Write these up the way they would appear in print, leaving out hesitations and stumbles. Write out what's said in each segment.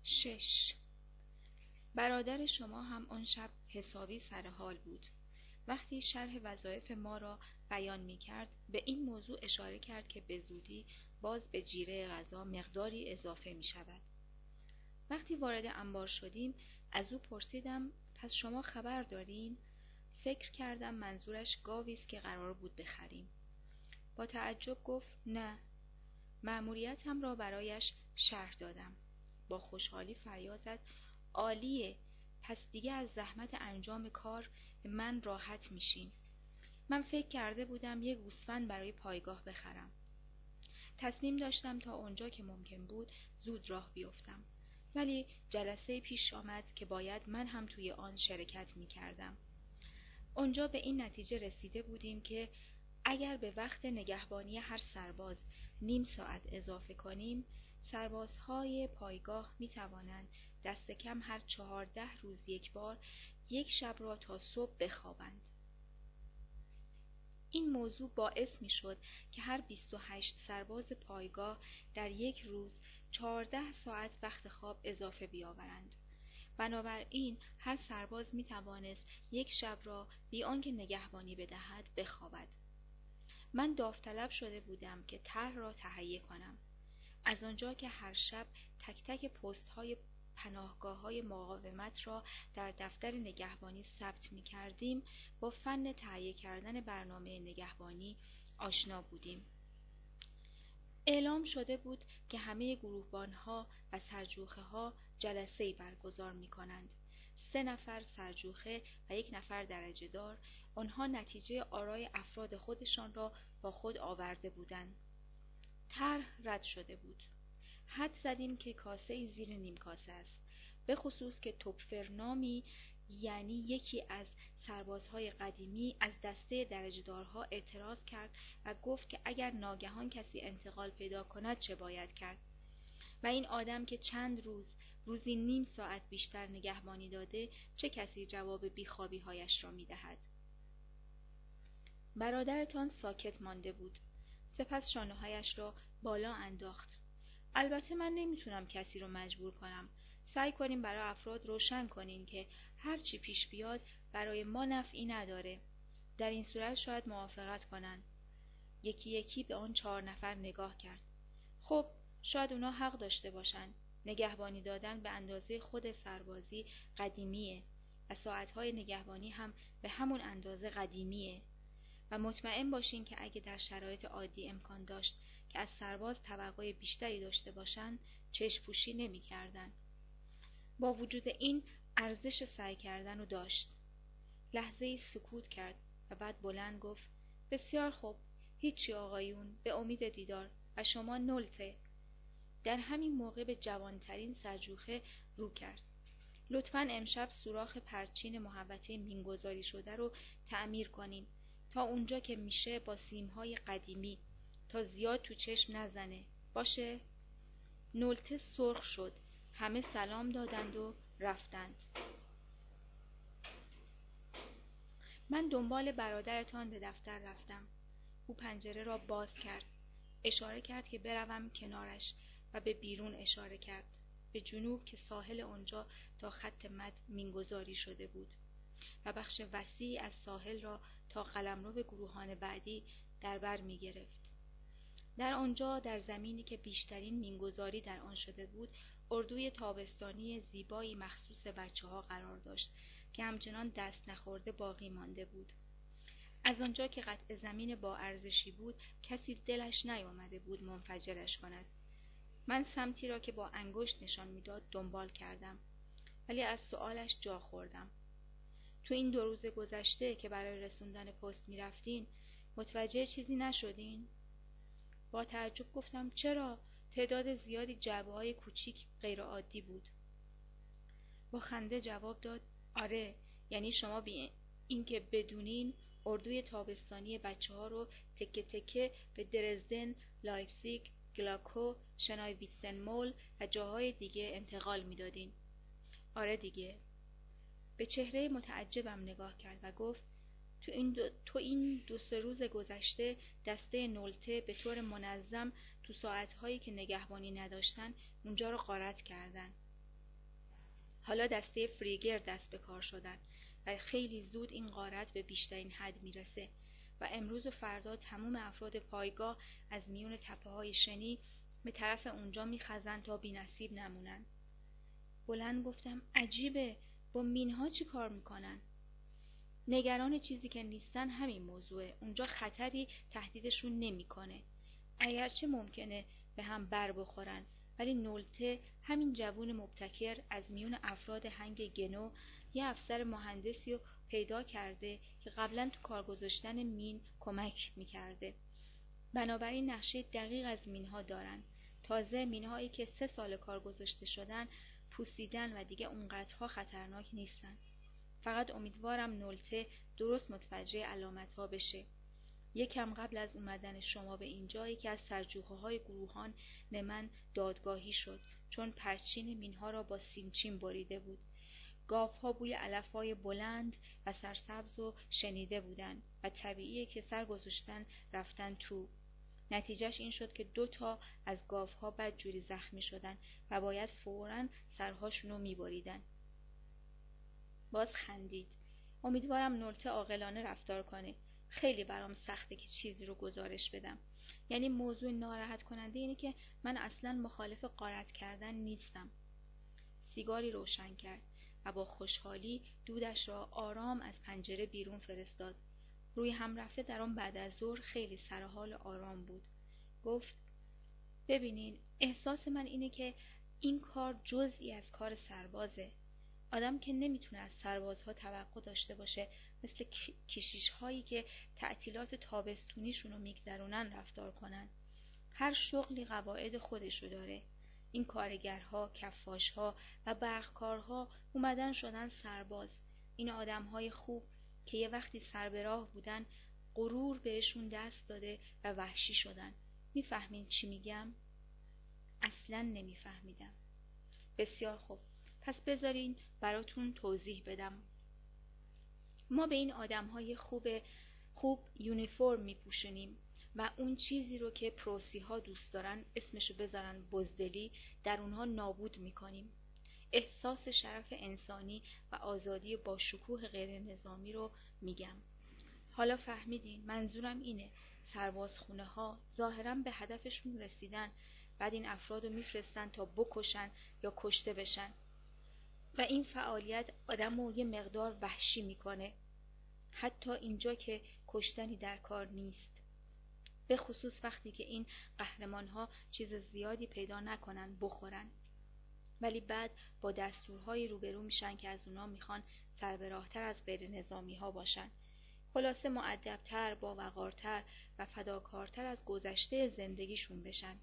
6. برادر شما هم آن شب حسابی سر حال بود. وقتی شرح وظایف ما را بیان می کرد به این موضوع اشاره کرد که به زودی باز به جیره غذا مقداری اضافه می شود. وقتی وارد انبار شدیم از او پرسیدم پس شما خبر دارین؟ فکر کردم منظورش گاوی است که قرار بود بخریم. با تعجب گفت نه. مأموریتم را برایش شرح دادم. با خوشحالی فریاد زد عالیه، پس دیگه از زحمت انجام کار من راحت میشین. من فکر کرده بودم یه گوسفند برای پایگاه بخرم. تصمیم داشتم تا اونجا که ممکن بود زود راه بیفتم، ولی جلسه پیش آمد که باید من هم توی آن شرکت میکردم. اونجا به این نتیجه رسیده بودیم که اگر به وقت نگهبانی هر سرباز نیم ساعت اضافه کنیم، سربازهای پایگاه می توانند دست کم هر 14 روز یک بار یک شب را تا صبح بخوابند. این موضوع باعث می شد که هر 28 سرباز پایگاه در یک روز 14 ساعت وقت خواب اضافه بیاورند. بنابراین هر سرباز می توانست یک شب را بی آنکه نگهبانی بدهد بخوابد. من داوطلب شده بودم که طرح را تهیه کنم. از آنجا که هر شب تک تک پست‌های پناهگاه‌های مقاومت را در دفتر نگهبانی ثبت می‌کردیم، با فن تهیه کردن برنامه نگهبانی آشنا بودیم. اعلام شده بود که همه گروهبان‌ها و سرجوخه‌ها جلسه‌ای برگزار می‌کنند. 3 نفر سرجوخه و 1 نفر درجه‌دار، آنها نتیجه آرای افراد خودشان را با خود آورده بودند. طرح رد شده بود. حد زدیم که کاسه زیر نیم کاسه است، به خصوص که توپفرنامی یعنی یکی از سربازهای قدیمی از دسته درجه‌دارها اعتراض کرد و گفت که اگر ناگهان کسی انتقال پیدا کند چه باید کرد؟ و این آدم که چند روزی نیم ساعت بیشتر نگهبانی داده، چه کسی جواب بیخوابی‌هایش را می‌دهد؟ برادرتان ساکت مانده بود. سپس شانه‌هایش را بالا انداخت. البته من نمیتونم کسی رو مجبور کنم. سعی کنیم برای افراد روشن کنین که هر چی پیش بیاد برای ما نفعی نداره. در این صورت شاید موافقت کنن. یکی یکی به آن 4 نفر نگاه کرد. خب شاید اونا حق داشته باشن. نگهبانی دادن به اندازه خود سربازی قدیمیه و ساعتهای نگهبانی هم به همون اندازه قدیمیه. و مطمئن باشین که اگه در شرایط عادی امکان داشت که از سرباز توقع بیشتری داشته باشن، چشم پوشی نمی کردن. با وجود این ارزش سعی کردن رو داشت. لحظه‌ای سکوت کرد و بعد بلند گفت بسیار خوب، هیچی آقایون، به امید دیدار. و شما نولته. در همین موقع به جوانترین سرجوخه رو کرد. لطفاً امشب سوراخ پرچین محوطه مینگذاری شده رو تعمیر کنین تا اونجا که میشه با سیمهای قدیمی، تا زیاد تو چشم نزنه. باشه؟ نولته سرخ شد. همه سلام دادند و رفتند. من دنبال برادرتان به دفتر رفتم. او پنجره را باز کرد. اشاره کرد که بروم کنارش و به بیرون اشاره کرد. به جنوب که ساحل آنجا تا خط مد مینگذاری شده بود و بخش وسیعی از ساحل را تا قلمرو گروهان بعدی در بر می گرفت. در آنجا در زمینی که بیشترین مینگذاری در آن شده بود، اردوی تابستانی زیبایی مخصوص بچه‌ها قرار داشت که همچنان دست نخورده باقی مانده بود. از آنجا که قطع زمین با ارزشی بود، کسی دلش نیامده بود منفجرش کند. من سمتی را که با انگشت نشان میداد دنبال کردم، ولی از سؤالش جا خوردم. تو این 2 روز گذشته که برای رسوندن پست می رفتین، متوجه چیزی نشدین؟ با تعجب گفتم چرا؟ تعداد زیادی جعبه‌های کوچیک غیر عادی بود. با خنده جواب داد آره، یعنی شما بی اینکه بدونین اردوی تابستانی بچه‌ها رو تکه تکه به درزدن، لایپزیگ، گلاکو، شنای ویتسنمول و جاهای دیگه انتقال میدادین. آره دیگه. به چهره متعجبم نگاه کرد و گفت تو این 2-3 روز گذشته دسته نولته به طور منظم تو ساعتهایی که نگهبانی نداشتن اونجا رو غارت کردن. حالا دسته فریگر دست به کار شدن و خیلی زود این غارت به بیشترین حد میرسه و امروز و فردا تمام افراد پایگاه از میون تپه‌های شنی به طرف اونجا میخزن تا بی‌نصیب نمونن. بلند گفتم عجیبه، با مینها چی کار میکنن؟ نگران چیزی که نیستن همین موضوعه. اونجا خطری تهدیدشون نمیکنه. اگرچه ممکنه به هم بر بخورن، ولی نولته همین جوون مبتکر از میون افراد هنگ گنو یه افسر مهندسی رو پیدا کرده که قبلا تو کار گذاشتن مین کمک میکرده. بنابراین نقشه دقیق از مینها دارن. تازه مینهایی که 3 سال کار گذاشته شدن پوسیدن و دیگه اونقدرها خطرناک نیستن. فقط امیدوارم نولته درست متوجه علامت‌ها بشه. یکم قبل از اومدن شما به اینجا یکی از سرجوخه‌های گروهان من دادگاهی شد، چون پرچین مینها را با سیمچین بریده بود. گاوها بوی علف‌های بلند و سرسبز رو شنیده بودن و طبیعیه که سر گذاشتن رفتن تو. نتیجهش این شد که 2 تا از گاوها بدجوری زخمی شدن و باید فوراً سرهاشونو میبریدن. باز خندید. امیدوارم نولته عاقلانه رفتار کنه. خیلی برام سخته که چیزی رو گزارش بدم. یعنی موضوع ناراحت کننده اینه که من اصلاً مخالف غارت کردن نیستم. سیگاری روشن کرد و با خوشحالی دودش را آرام از پنجره بیرون فرستاد. روی هم رفته در آن بعد از ظهر خیلی سرحال آرام بود. گفت ببینین، احساس من اینه که این کار جزئی از کار سربازه. آدم که نمیتونه از سربازها توقع داشته باشه مثل کشیش هایی که تعطیلات تابستونیشونو میگذرونن رفتار کنن. هر شغلی قواعد خودشو داره. این کارگرها، کفاشها و برقکارها اومدن شدن سرباز. این آدمهای خوب که یه وقتی سر به راه بودن غرور بهشون دست داده و وحشی شدن. میفهمین چی میگم؟ اصلاً نمیفهمیدم. بسیار خوب، پس بذارین براتون توضیح بدم. ما به این آدمهای خوب یونیفرم میپوشونیم و اون چیزی رو که پروسی ها دوست دارن اسمشو بذارن بزدلی در اونها نابود میکنیم. احساس شرف انسانی و آزادی با شکوه غیر نظامی رو میگم. حالا فهمیدین؟ منظورم اینه سربازخونه ها ظاهراً به هدفشون رسیدن، بعد این افراد رو میفرستن تا بکشن یا کشته بشن و این فعالیت آدم رو یه مقدار وحشی میکنه، حتی اینجا که کشتنی در کار نیست، به خصوص وقتی که این قهرمان ها چیز زیادی پیدا نکنن بخورن، ولی بعد با دستورهایی روبرو میشن که از اونا میخوان سربراهتر از غیر نظامی ها باشن، خلاصه مؤدبتر، با وقارتر و فداکارتر از گذشته زندگیشون بشن.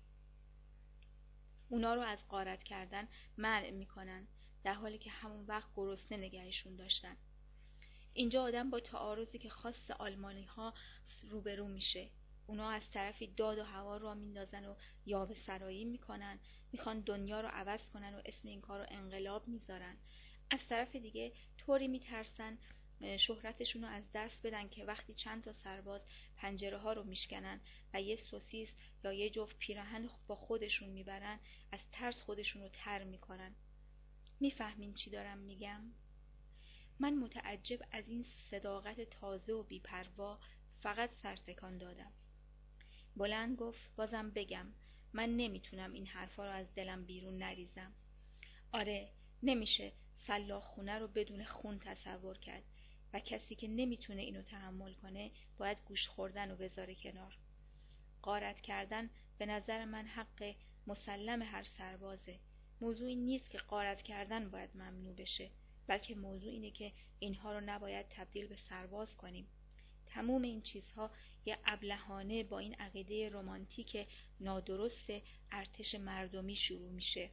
اونا رو از غارت کردن منع میکنن، در حالی که همون وقت گرسنه نگهشون داشتن. اینجا آدم با تعارضی که خاص آلمانی ها روبرو میشه. اونا از طرفی داد و هوا رو میندازن و یاوه سرایی میکنن، میخوان دنیا رو عوض کنن و اسم این کار رو انقلاب میذارن. از طرف دیگه طوری میترسن شهرتشون رو از دست بدن که وقتی چند تا سرباز پنجره ها رو میشکنن و یه سوسیس یا یه جفت پیراهن با خودشون میبرن، از ترس خودشون رو تر میکنن. میفهمین چی دارم میگم؟ من متعجب از این صداقت تازه و بی‌پروا فقط سرتکان دادم. بلند گفت بازم بگم، من نمیتونم این حرفا رو از دلم بیرون نریزم. آره، نمیشه سلاخ خونه رو بدون خون تصور کرد و کسی که نمیتونه اینو تحمل کنه باید گوشت خوردن رو بذاره کنار. غارت کردن به نظر من حق مسلم هر سربازه. موضوعی نیست که غارت کردن باید ممنوع بشه، بلکه موضوع اینه که اینها رو نباید تبدیل به سرباز کنیم. تموم این چیزها یه ابلهانه با این عقیده رمانتیک نادرست ارتش مردمی شروع میشه.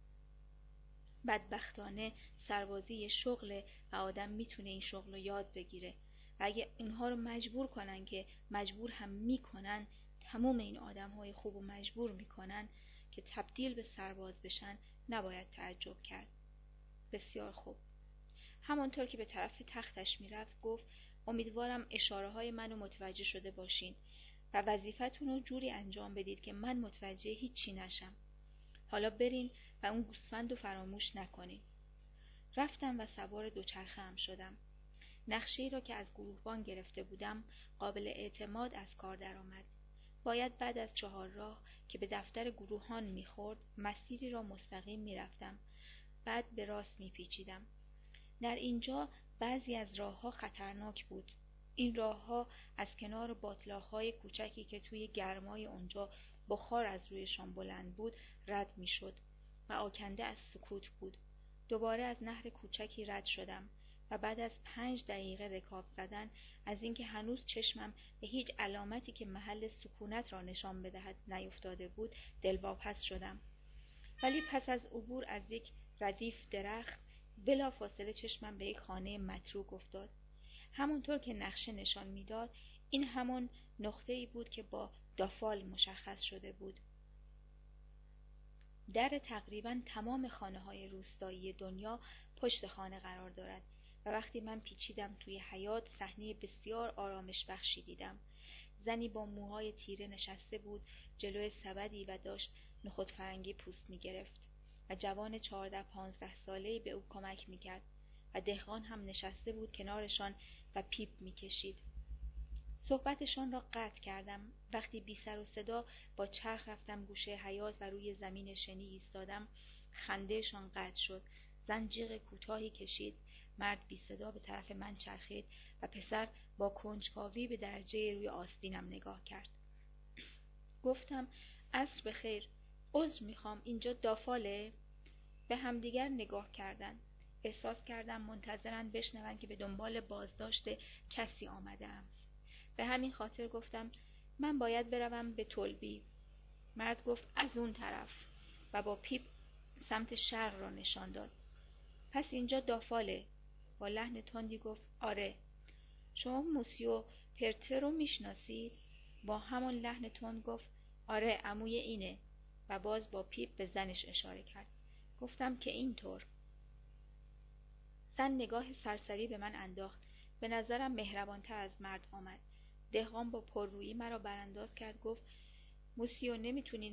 بدبختانه سربازی یه شغله و آدم میتونه این شغل رو یاد بگیره و اگه اونها رو مجبور کنن که مجبور هم میکنن، تموم این آدمهای خوب رو مجبور میکنن که تبدیل به سرباز بشن، نباید تعجب کرد. بسیار خوب. همانطور که به طرف تختش میرفت گفت امیدوارم اشاره های منو متوجه شده باشین و وظیفتون رو جوری انجام بدید که من متوجه هیچی نشم. حالا برین و اون گوسفند رو فراموش نکنین. رفتم و سوار دوچرخه ام شدم. نقشه‌ای را که از گروهبان گرفته بودم قابل اعتماد از کار درآمد. باید بعد از 4 راه که به دفتر گروهان می‌خورد مسیری را مستقیم می‌رفتم، بعد به راست می‌پیچیدم. در اینجا بعضی از راه‌ها خطرناک بود. این راه‌ها از کنار باتلاق‌های کوچکی که توی گرمای اونجا بخار از رویشان بلند بود رد می‌شد و آکنده از سکوت بود. دوباره از نهر کوچکی رد شدم و بعد از 5 دقیقه رکاب زدن از اینکه هنوز چشمم به هیچ علامتی که محل سکونت را نشان بدهد نیفتاده بود دلواپس شدم. ولی پس از عبور از یک ردیف درخت بلافاصله چشمم به یک خانه متروک افتاد. همونطور که نقشه نشان میداد این همان نقطه‌ای بود که با دافال مشخص شده بود. در تقریباً تمام خانه‌های روستایی دنیا پشت خانه قرار دارد و وقتی من پیچیدم توی حیاط صحنه بسیار آرامش بخشی دیدم. زنی با موهای تیره نشسته بود جلوی سبدی و داشت نخود فرنگی پوست می‌گرفت و جوان 14-15 ساله‌ای به او کمک می‌کرد و دهقان هم نشسته بود کنارشان و پیپ می‌کشید. صحبتشان را قطع کردم. وقتی بی سر و صدا با چرخ رفتم گوشه حیاط و روی زمین شنی ایستادم خندهشان قطع شد. زن جیغ کوتاهی کشید، مرد بی صدا به طرف من چرخید و پسر با کنجکاوی به درجه روی آستینم نگاه کرد. گفتم عصر بخیر، عذر میخوام، اینجا دافاله؟ به همدیگر نگاه کردند. احساس کردم منتظرن بشنون که به دنبال بازداشت کسی آمده‌ام. به همین خاطر گفتم من باید بروم به تلبی. مرد گفت از اون طرف و با پیپ سمت شرق را نشان داد. پس اینجا دافاله؟ با لحن تندی گفت آره. شما موسیو پرتر رو میشناسید؟ با همان لحن تند گفت آره عموی اینه و باز با پیپ به زنش اشاره کرد. گفتم که اینطور. زن نگاه سرسری به من انداخت. به نظرم مهربانتر از مرد آمد. دهقان با پررویی مرا برانداز کرد. گفت موسیو نمیتونین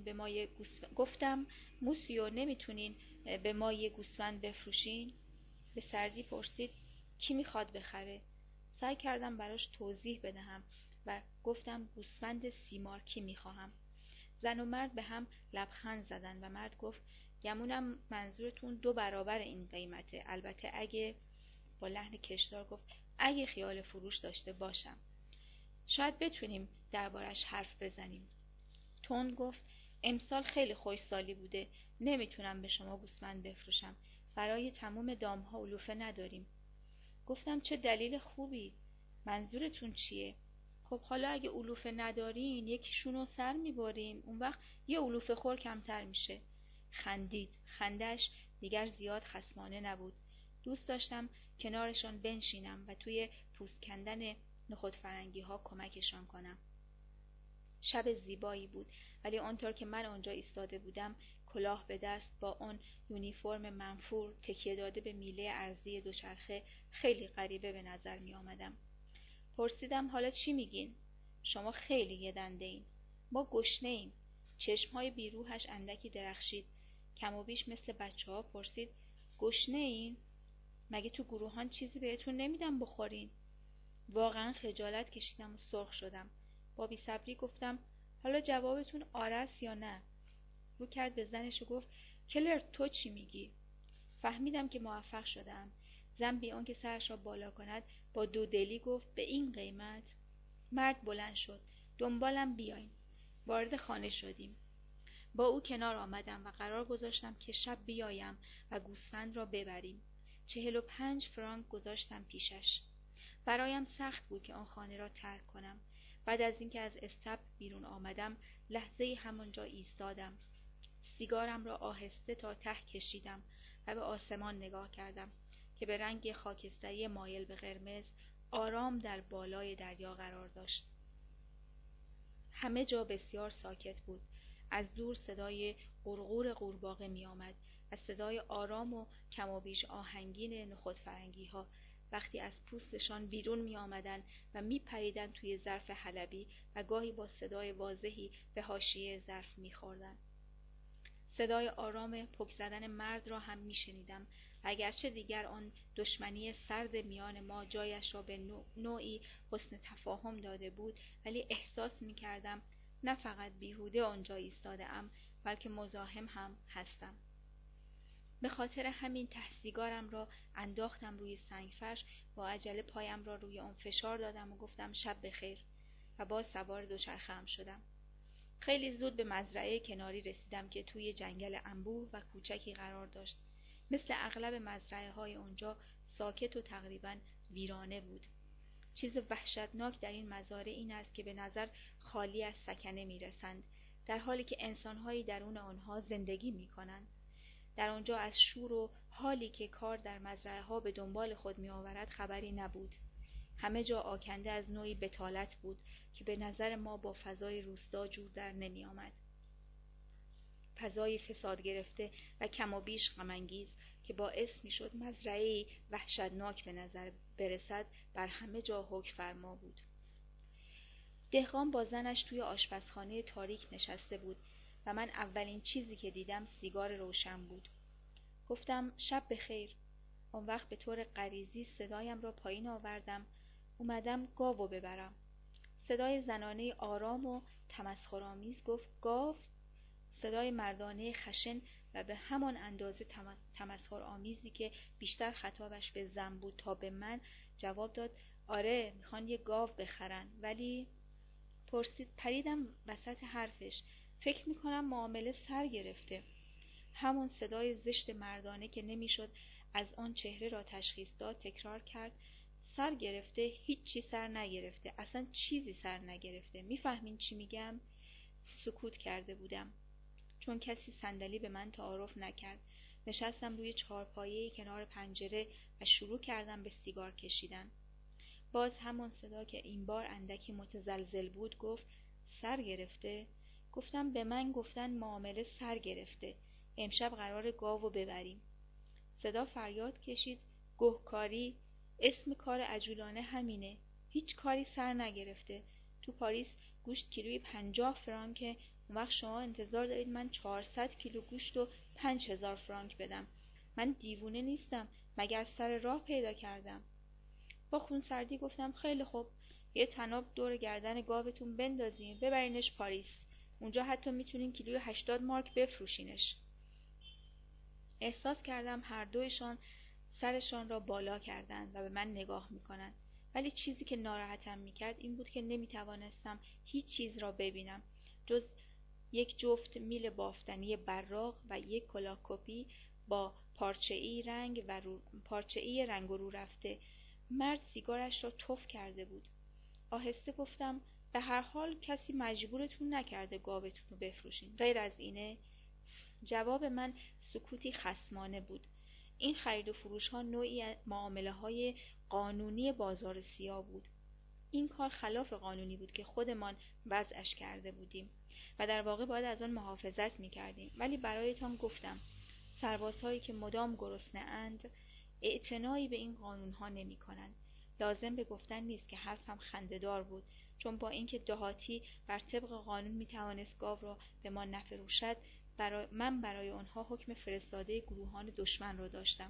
به ما یه گوسفند بفروشین؟ به سردی پرسید کی میخواد بخره؟ سعی کردم براش توضیح بدهم و گفتم گوسفند سیمارکی میخواهم. زن و مرد به هم لبخند زدن و مرد گفت گمونم منظورتون 2 برابر این قیمته. البته اگه، با لحن کشدار گفت اگه خیال فروش داشته باشم شاید بتونیم دربارش حرف بزنیم. تند گفت امسال خیلی خوش سالی بوده، نمیتونم به شما گوسفند بفروشم. برای تموم دامها علوفه نداریم. گفتم چه دلیل خوبی، منظورتون چیه؟ خب حالا اگه علوفه ندارین یکیشونو سر میبریم، اون وقت یه علوفه خور کمتر میشه. خندید. خندش دیگر زیاد خصمانه نبود. دوست داشتم کنارشان بنشینم و توی پوست کندن نخود فرنگی ها کمکشان کنم. شب زیبایی بود ولی آنطور که من آنجا ایستاده بودم کلاه به دست با آن یونیفرم منفور تکیه داده به میله ارضی دوچرخه خیلی غریبه به نظر می آمدم. پرسیدم حالا چی میگین؟ شما خیلی یه دنده این. ما گشنه ایم. چشمهای بیروحش اندکی درخشید. کم و بیش مثل بچه ها پرسید گشنه این؟ مگه تو گروهان چیزی بهتون نمیدم بخورین؟ واقعا خجالت کشیدم و سرخ شدم. با بی‌صبری گفتم حالا جوابتون آره است یا نه؟ رو کرد به زنش و گفت کلر تو چی میگی؟ فهمیدم که موفق شدم. زن بی آنکه سرش را بالا کند با دودلی گفت به این قیمت؟ مرد بلند شد دنبالم بیاین. وارد خانه شدیم. با او کنار آمدم و قرار گذاشتم که شب بیایم و گوسفند را ببریم. 45 فرانک گذاشتم پیشش. برایم سخت بود که آن خانه را ترک کنم. بعد از اینکه از استبل بیرون آمدم لحظه‌ای همانجا ایستادم. سیگارم را آهسته تا ته کشیدم و به آسمان نگاه کردم که به رنگ خاکستری مایل به قرمز آرام در بالای دریا قرار داشت. همه جا بسیار ساکت بود. از دور صدای غرغور قورباغه می آمد و صدای آرام و کم و بیش آهنگین نخود فرنگی ها وقتی از پوستشان بیرون می آمدن و می پریدن توی ظرف حلبی و گاهی با صدای واضحی به حاشیه ظرف می خوردن. صدای آرام پک زدن مرد را هم میشنیدم و اگرچه دیگر آن دشمنی سرد میان ما جایش را به نوعی حسن تفاهم داده بود، ولی احساس میکردم نه فقط بیهوده آنجا ایستاده ام، بلکه مزاحم هم هستم. به خاطر همین ته‌سیگارم را انداختم روی سنگفرش، با عجله پایم را روی آن فشار دادم و گفتم شب بخیر و باز سوار دوچرخه‌ام شدم. خیلی زود به مزرعه کناری رسیدم که توی جنگل انبوه و کوچکی قرار داشت. مثل اغلب مزرعه‌های آنجا ساکت و تقریباً ویرانه بود. چیز وحشتناک در این مزارع این است که به نظر خالی از سکنه می‌رسند، در حالی که انسان‌هایی درون آنها زندگی می‌کنند. در آنجا از شور و حالی که کار در مزرعه‌ها به دنبال خود می‌آورد خبری نبود. همه جا آکنده از نوعی بتالت بود که به نظر ما با فضای روستا جور در نمی‌آمد. فضای فساد گرفته و کم و بیش غم‌انگیز که باعث می‌شد مزرعه‌ای وحشتناک به نظر برسد بر همه جا حکم فرما بود. دهقان با زنش توی آشپزخانه تاریک نشسته بود و من اولین چیزی که دیدم سیگار روشن بود. گفتم شب بخیر. آن وقت به طور غریزی صدایم را پایین آوردم. اومدم گاوو ببرم. صدای زنانه آرام و تمسخرآمیز گفت گاو؟ صدای مردانه خشن و به همان اندازه تمسخرآمیزی که بیشتر خطابش به زن بود تا به من جواب داد آره میخوان یه گاو بخرن ولی پرسید. پریدم وسط حرفش. فکر میکنم معامله سر گرفته. همون صدای زشت مردانه که نمیشد از آن چهره را تشخیص داد تکرار کرد. سر گرفته؟ هیچی سر نگرفته. اصلا چیزی سر نگرفته. میفهمین چی میگم؟ سکوت کرده بودم چون کسی صندلی به من تعارف نکرد. نشستم روی چهارپایه‌ای کنار پنجره و شروع کردم به سیگار کشیدن. باز همان صدا که این بار اندکی متزلزل بود گفت سر گرفته؟ گفتم به من گفتن معامله سر گرفته. امشب قرار گاوو ببریم. صدا فریاد کشید گهکاری؟ اسم کار عجولانه همینه. هیچ کاری سر نگرفته. تو پاریس گوشت کیلویی 50 فرانکه. اون وقت شما انتظار دارید من 400 کیلو گوشت و 5000 فرانک بدم. من دیوونه نیستم. مگر سر راه پیدا کردم؟ با خونسردی گفتم خیلی خوب. یه طناب دور گردن گاوتون بندازین ببرینش پاریس. اونجا حتی میتونین کیلویی 80 مارک بفروشینش. احساس کردم هر دویشان سرشان را بالا کردند و به من نگاه میکنند. ولی چیزی که ناراحتم میکرد این بود که نمیتوانستم هیچ چیز را ببینم جز یک جفت میل بافتنی براق و یک کلاه کپی با پارچه‌ای رنگ و رو رفته. مرد سیگارش را تف کرده بود. آهسته گفتم به هر حال کسی مجبورتون نکرده گاوتون رو بفروشین. غیر از اینه؟ جواب من سکوتی خصمانه بود. این خرید و فروش ها نوعی معامله های قانونی بازار سیاه بود. این کار خلاف قانونی بود که خودمان وضعش کرده بودیم و در واقع باید از آن محافظت می‌کردیم. ولی برایتان گفتم سربازهایی که مدام گرسنه اند اعتنایی به این قانون‌ها نمی‌کنند. لازم به گفتن نیست که حرفم خنده‌دار بود، چون با اینکه دهاتی بر طبق قانون می‌توانست گاو را به ما نفروشد، من برای آنها حکم فرستاده گروهان دشمن را داشتم.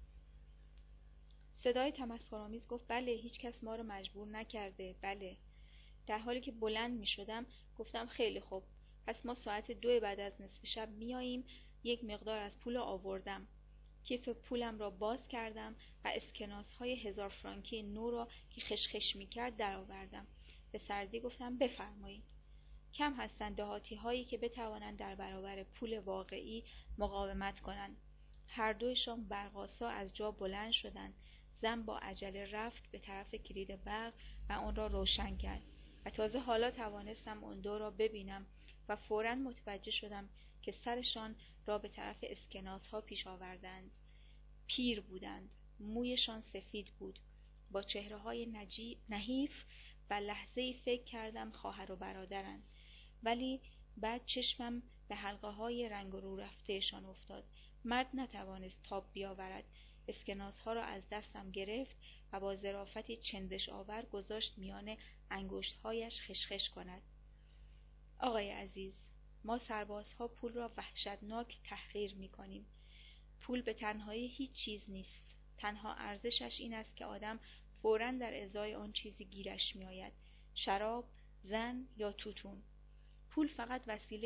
صدای تمسخرآمیز گفت بله هیچ کس ما را مجبور نکرده. بله. در حالی که بلند می شدم گفتم خیلی خوب. پس ما ساعت 2 بعد از نصف شب میاییم. یک مقدار از پول آوردم. کیف پولم را باز کردم و اسکناس های 1000 فرانکی نو را که خشخش می کرد در آوردم. به سردی گفتم بفرمایید. کم هستند دهاتی هایی که بتوانند در برابر پول واقعی مقاومت کنند. هر دویشان برق‌آسا از جا بلند شدند. زن با عجله رفت به طرف کلید برق و آن را روشن کرد و تازه حالا توانستم آن دو را ببینم و فوراً متوجه شدم که سرشان را به طرف اسکناس ها پیش آوردند. پیر بودند. مویشان سفید بود با چهره های نحیف و لحظه‌ای فکر کردم خواهر و برادرند. ولی بعد چشمم به حلقه های رنگ و رو رفتهشان افتاد. مرد نتوانست تاب بیاورد. اسکناس ها را از دستم گرفت و با ظرافتی چندش آور گذاشت میان انگشت هایش خشخش کند. آقای عزیز، ما سربازها پول را وحشتناک تحقیر می‌کنیم. پول به تنهایی هیچ چیز نیست. تنها ارزشش این است که آدم فوراً در ازای آن چیزی گیرش می‌آید: شراب، زن یا توتون. پول فقط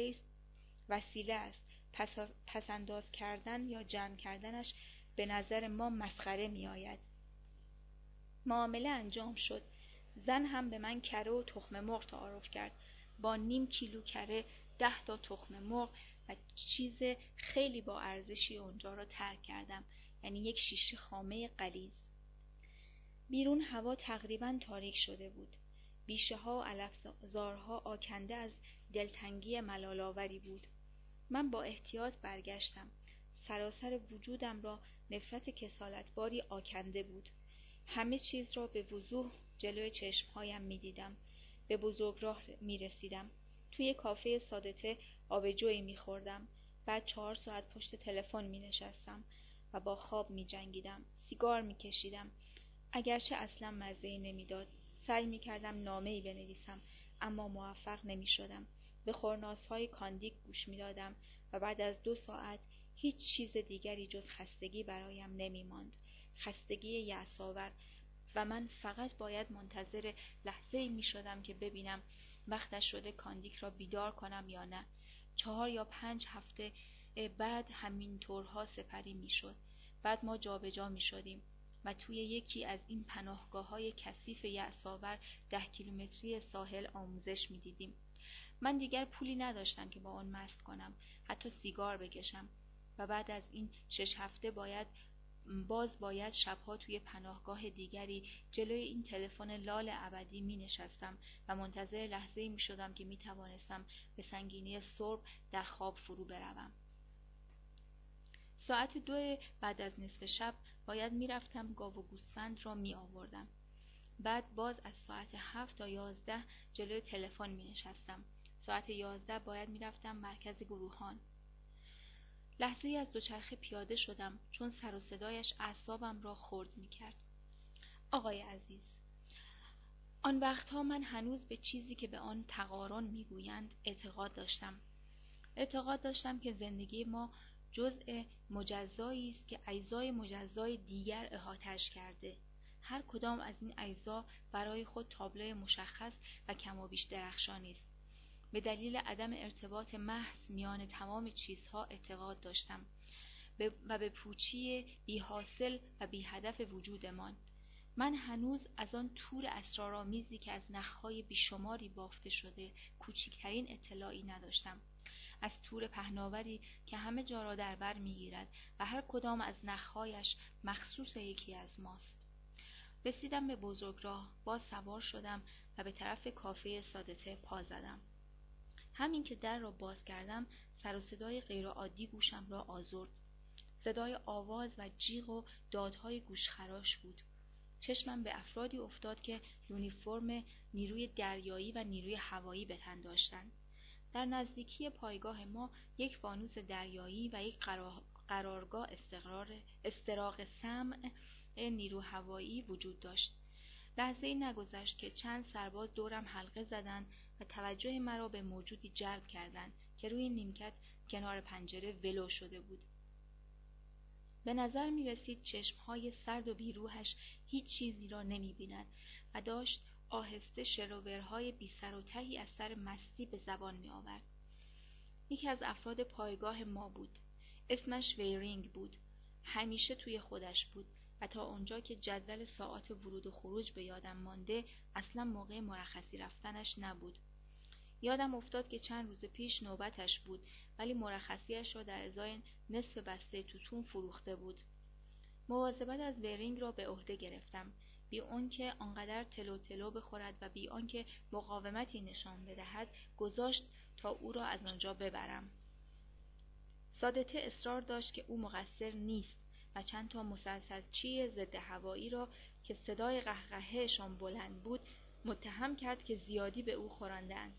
وسیله است. پس‌انداز کردن یا جمع کردنش به نظر ما مسخره می‌آید. معامله انجام شد. زن هم به من کره و تخم مرغ تعارف کرد. با 0.5 کیلو کره 10 تا تخم مرغ و چیز خیلی با ارزشی اونجا را ترک کردم، یعنی یک شیشه خامه غلیظ. بیرون هوا تقریباً تاریک شده بود. بیشه ها و علفزارها آکنده از دلتنگی ملال‌آوری بود. من با احتیاط برگشتم. سراسر وجودم را نفرت کسالتباری آکنده بود. همه چیز را به وضوح جلوی چشمهایم می دیدم. به بزرگراه می رسیدم. توی کافه سادته آبجویی می خوردم. بعد 4 ساعت پشت تلفن می نشستم و با خواب می جنگیدم. سیگار می کشیدم، اگرچه اصلا مزه‌ای نمی داد. سعی می کردم نامه‌ای بنویسم، اما موفق نمی شدم. به خورناس‌های کاندیک گوش می دادم و بعد از 2 ساعت هیچ چیز دیگری جز خستگی برایم نمی ماند. خستگی یأس‌آور. و من فقط باید منتظر لحظه‌ای می شدم که ببینم وقتش شده کاندیک را بیدار کنم یا نه. 4 یا 5 هفته بعد همین طورها سپری می شد. بعد ما جابجا می شدیم و توی یکی از این پناهگاه‌های کثیف یأس‌آور 10 کیلومتری ساحل آموزش می دیدیم. من دیگر پولی نداشتم که با آن مست کنم، حتی سیگار بکشم. و بعد از این 6 هفته باید شبها توی پناهگاه دیگری جلوی این تلفن لال ابدی می نشستم و منتظر لحظه‌ای می شدم که می توانستم به سنگینی صبح در خواب فرو بروم. ساعت 2 بعد از نصف شب باید می رفتم گاو و گوسفند را می آوردم. بعد باز از ساعت 7 تا 11 جلوی تلفن می نشستم. ساعت 11 باید می رفتم مرکز گروهان. لحظه‌ای از دوچرخه پیاده شدم چون سر و صدایش اعصابم را خرد می کرد. آقای عزیز، آن وقتها من هنوز به چیزی که به آن تقارن می گویند اعتقاد داشتم که زندگی ما جزء مجزایی است که اجزای مجزای دیگر احاطه‌اش کرده. هر کدام از این اجزا برای خود تابلوی مشخص و کم و بیش درخشانی است. به دلیل عدم ارتباط محض میان تمام چیزها اعتقاد داشتم و به پوچی بی حاصل و بی هدف وجودمان. من هنوز از آن تور اسرارآمیزی که از نخهای بیشماری بافته شده کوچکترین اطلاعی نداشتم. از تور پهناوری که همه جا را در بر میگیرد و هر کدام از نخهایش مخصوص یکی از ماست. رسیدم به بزرگراه، باز سوار شدم و به طرف کافه سادته پا زدم. همین که در را باز کردم سر و صدای غیرعادی گوشم را آزرد. صدای آواز و جیغ و دادهای گوشخراش بود. چشمم به افرادی افتاد که یونیفرم نیروی دریایی و نیروی هوایی به تن داشتند. در نزدیکی پایگاه ما یک فانوس دریایی و یک قرارگاه استراق سمع نیرو هوایی وجود داشت. لحظه‌ای نگذشت که چند سرباز دورم حلقه زدند و توجه مرا به موجودی جلب کردند که روی نیمکت کنار پنجره ولو شده بود. به نظر می رسید چشمهای سرد و بیروحش هیچ چیزی را نمی بیند و داشت آهسته شروورهای بی سر و تهی از سر مستی به زبان می آورد. یکی از افراد پایگاه ما بود. اسمش ویرینگ بود. همیشه توی خودش بود و تا اونجا که جدول ساعات ورود و خروج به یادم مانده اصلا موقع مرخصی رفتنش نبود. یادم افتاد که چند روز پیش نوبتش بود ولی مرخصیش را در ازای نصف بسته توتون فروخته بود. مواظبت از ویرینگ را به عهده گرفتم، بی آنکه آنقدر تلو تلو بخورد و بی آنکه مقاومتی نشان بدهد گذاشت تا او را از آنجا ببرم. سادته اصرار داشت که او مقصر نیست و چند تا مسلسلچی ضد هوایی را که صدای قهقهه‌شان بلند بود متهم کرد که زیادی به او خورانده‌اند.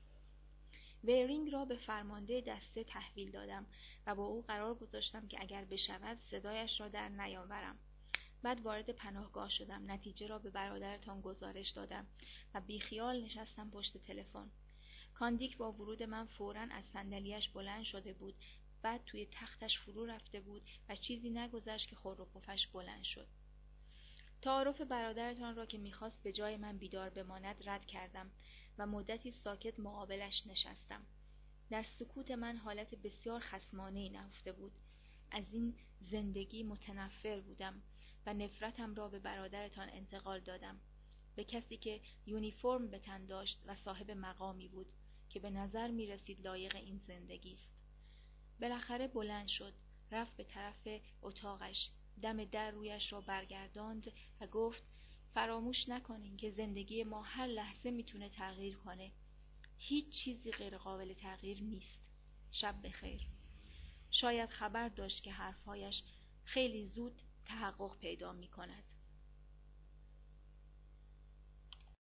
ویرینگ را به فرمانده دسته تحویل دادم و با او قرار گذاشتم که اگر بشود صدایش را در نیاورم. بعد وارد پناهگاه شدم. نتیجه را به برادرتان گزارش دادم و بیخیال نشستم پشت تلفن. کاندیک با ورود من فوراً از صندلیاش بلند شده بود، بعد توی تختش فرو رفته بود و چیزی نگذشت که خور و پفش بلند شد. تعارف برادرتان را که می‌خواست به جای من بیدار بماند رد کردم و مدتی ساکت مقابلش نشستم. در سکوت من حالت بسیار خصمانه‌ای نهفته بود. از این زندگی متنفر بودم و نفرتم را به برادرتان انتقال دادم، به کسی که یونیفرم به تن داشت و صاحب مقامی بود که به نظر می رسید لایق این زندگی است. بالاخره بلند شد، رفت به طرف اتاقش، دم در رویش را برگرداند و گفت فراموش نکنین که زندگی ما هر لحظه میتونه تغییر کنه. هیچ چیزی غیر قابل تغییر نیست. شب بخیر. شاید خبر داشت که حرفهایش خیلی زود تحقق پیدا می کند.